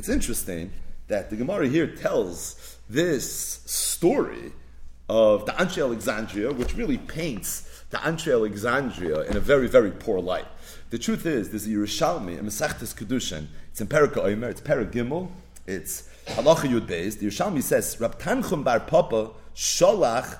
It's interesting that the Gemara here tells this story of the Anshe Alexandria, which really paints the Anshe Alexandria in a very, very poor light. The truth is, there's a Yerushalmi, a Masechtas Kedushin. It's in Perek Omer, it's Perek Gimel, it's Halacha Yud Beis. The Yerushalmi says, Rab Tanchum bar Papa Sholach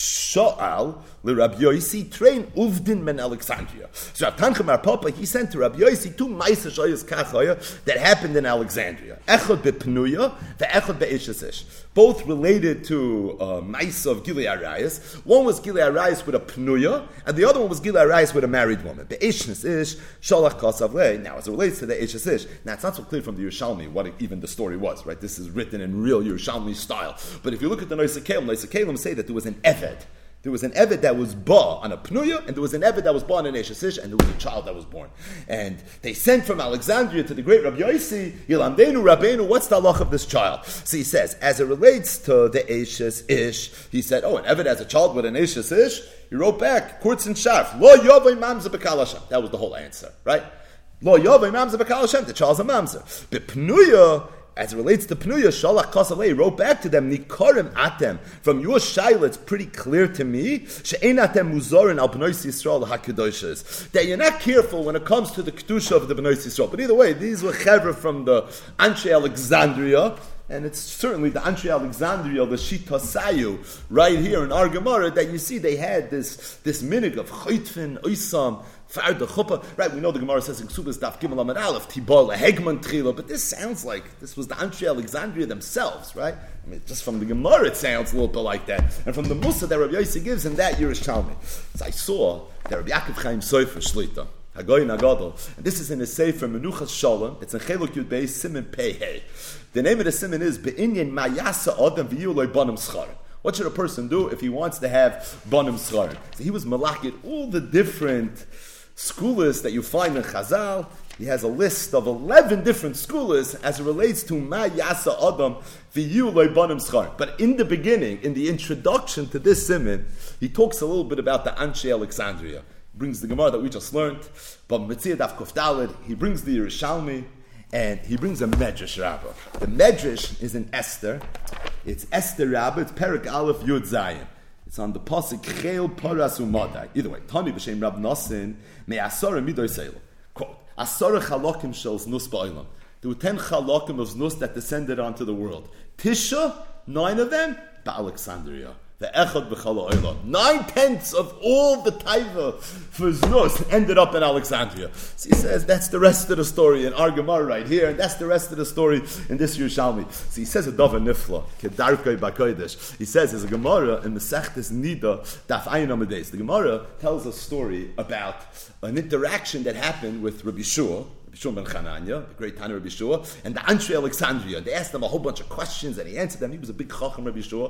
Sho'al Rabbi Yosi train Uvdin men Alexandria. So Rab Tanchum bar Papa, he sent to Rabbi Yosi two Ma'aser Shoyos Kachoya that happened in Alexandria. Echad bePnuya, ve'echad be'Eshesish. Both related to Ma'aser of Gilei Arayis. One was Gilei Arayis with a Pnuya, and the other one was Gilei Arayis with a married woman. Be'Eshesish Sholach Kasav Le. Now, as it relates to the Eshesish, now it's not so clear from the Yerushalmi what even the story was, right? This is written in real Yerushalmi style. But if you look at the Noisei Kelim say that there was an Eved. There was an Eved that was ba on a Pnuya, and there was an Eved that was ba on an Eshesish, and there was a child that was born. And they sent from Alexandria to the great Rabbi Yosi, Yilamdenu Rabbeinu, what's the halach of this child? So he says, as it relates to the Eshesish, he said, an Eved has a child with an Eshesish. He wrote back, Kurz and Sharf, Lo Yovei Mamzer B'Kal Hashem. That was the whole answer, right? Lo Yovei Mamzer B'Kal Hashem, the child's a Mamzer. But Pnuya, as it relates to Pnuya, Shalach Kasalei wrote back to them, Nikorim Atem, from your Shaila, it's pretty clear to me, She'ein Atem Muzorin al B'nois Yisrael HaKadoshas, that you're not careful when it comes to the Kedusha of the B'nois Yisrael. But either way, these were Chevra from the Anshe Alexandria, and it's certainly the Anshe Alexandria, the Shita Sayu, right here in our Gemara, that you see they had this minig of Chaytfin, Oisam, Fard the Chuppah. Right, we know the Gemara says in Ksubas Daf Gimel Amud Aleph, Tibol, Hegman Trila, but this sounds like this was the Anshe Alexandria themselves, right? I mean, just from the Gemara it sounds a little bit like that. And from the Musa that Rabbi Yossi gives in that Yerushalmi. So I saw that Rabbi Yaakov Chaim Sofer Shlita, Hagoyin Agadol, and this is in the Sefer Menuchas Shalom, it's in Chelok Yud Beis, Siman Pei Hey. The name of the Siman is Be'inyan Mayasa Adam V'yu Loi Banim Scharim. What should a person do if he wants to have Banim Scharim? So he was malakit all the different schools that you find in Chazal. He has a list of 11 different schools as it relates to Ma Yasa Adam V'yu Loi Banim Scharim. But in the beginning, in the introduction to this Siman, he talks a little bit about the Anshe Alexandria. He brings the Gemara that we just learned, but Metzia Daf Kuf Daled, he brings the Yerushalmi, and he brings a Medrash Rabbah. The Medrash is in Esther. It's Esther Rabbah. It's Perek Aleph Yud Zayin. It's on the pasuk Chel Paras Umadai. Either way, Tani b'Shem Rab Nosson me Asara Midoy Seil. Quote: Asara Chalokim Shels Nus Ba'olam. There were 10 Chalokim of Nus that descended onto the world. Tisha, 9 of them, Alexandria. The Echad B'Chala Olam. 9/10 of all the Taiva for Znus ended up in Alexandria. So he says that's the rest of the story in our Gemara right here, and that's the rest of the story in this Yerushalmi. So he says a Dava Nifla, Kedarkei B'Kodesh. He says there's a Gemara in the Masechtas Nida Daf Ayin Amud Beis. The Gemara tells a story about an interaction that happened with Rabbi Shua ben Chananya, the great Tana Rabbi Shua, and the Anshe Alexandria. They asked him a whole bunch of questions, and he answered them. He was a big Chacham Rabbi Shua,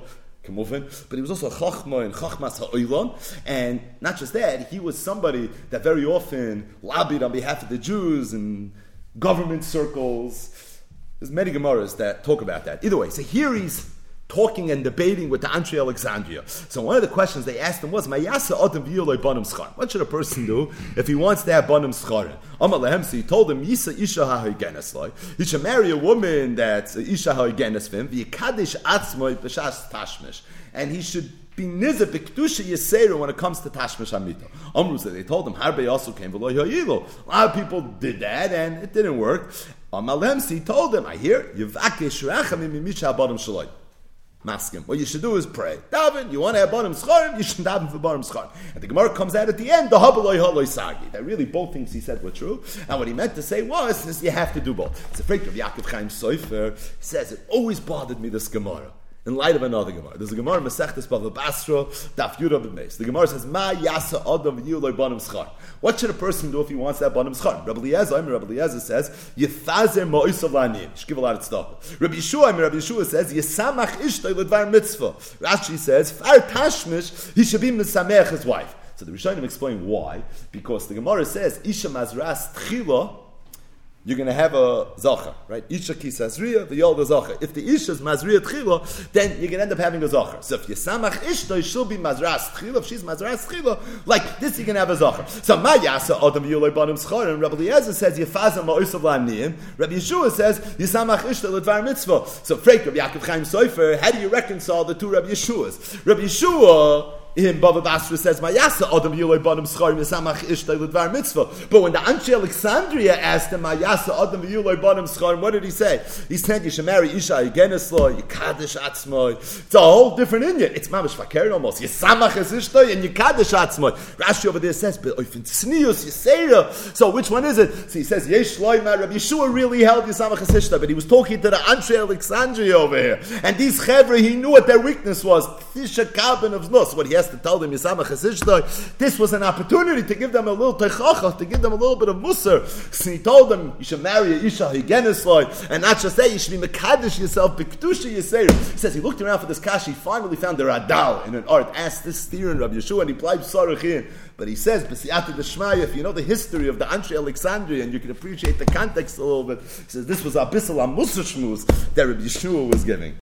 but he was also a Chachma in Chachmas HaOylon, and not just that, he was somebody that very often lobbied on behalf of the Jews in government circles. There's many Gemaras that talk about that. Either way, so here he's talking and debating with the Anshe Alexandria. So one of the questions they asked him was, what should a person do if he wants to have banim scharim? So he told him, you should marry a woman that's isha ha'ogenes tashmish, and he should be nizah b'kedusha yisera when it comes to tashmish hamita. Amru, they told him, harbe also came v'lo yoyilu. A lot of people did that and it didn't work. He told him, I hear, yivakesh rachamim mimisha banim shaloi. Maskim. What you should do is pray. Daven, you want to have banim scharim, you should daven for banim scharim. And the Gemara comes out at the end, the habaloi haloi sagi. That really both things he said were true. And what he meant to say was, you have to do both. It's a freak of Yaakov Chaim Sofer. He says, it always bothered me, this Gemara. In light of another Gemara. There's a Gemara, Masechtas Bava Basra, Daf Yud Amud Beis. The Gemara says, Ma yasa adam v'yu lo banim schar. What should a person do if he wants that banim schar? Rabbi Eliezer says, Yithazer ma'osav la'aniyim. You should give a lot of stuff. Rabbi Yeshua says, Yisamach ishtoi l'dvar mitzvah. Rashi says, Far tashmish, he should be misamech his wife. So the Rishonim explain why. Because the Gemara says, Isha mazras tchila, you're going to have a zacha, right? Isha kisasriya, the yolda zacha. If the isha is mazriya tchila, then you're going to end up having a zacha. So if you samach ishta, she'll be mazras tchila. If she's mazras tchila, like this, you're going to have a zacha. So ma yasa adam yulay banim scharim. Rabbi Eliezer says yifazam ma'osav la'amniyim. Rabbi Yeshua says yisamach ishta l'dvar mitzvah. So Frek Rabbi Yaakov Chaim Sofer, how do you reconcile the two Rabbi Yeshuas? Rabbi Yeshua in Bava Basra says, "Mayasa Adam Yulei Banim Scharim Yisamach Ishtay L'Dvar Mitzvah." But when the Anshe Alexandria asked him, "Mayasa Adam Yulei Banim Scharim," what did he say? He said, "You should marry Isha Yigeneslo, Yikadish Atzmoy." It's a whole different Indian. It's Mamish Fakir almost. Yisamach is Ishtay and Yikadish Atzmoy. Rashi over there says, "But Oifin Tznius Yisera." So which one is it? So he says, "Yesh Loimar." Rabbi Yeshua really held Yisamach is Ishtay, but he was talking to the Anshe Alexandria over here, and these Chevra, he knew what their weakness was. Tisha Kabin of Znus. What he has to tell them, this was an opportunity to give them a little teichacha, to give them a little bit of musar. So he told them, you should marry a isha higenesloi, and not just say, you should be mekadesh yourself, b'kedusha yisera. He says he looked around for this kashi, he finally found the Radal in an art, asked this steer in Rabbi Yeshua, and he applied sarachin. But he says, b'siyati d'shmaya, if you know the history of the Anshe Alexandria, and you can appreciate the context a little bit, he says this was abyssal musar shmuz that Rabbi Yeshua was giving.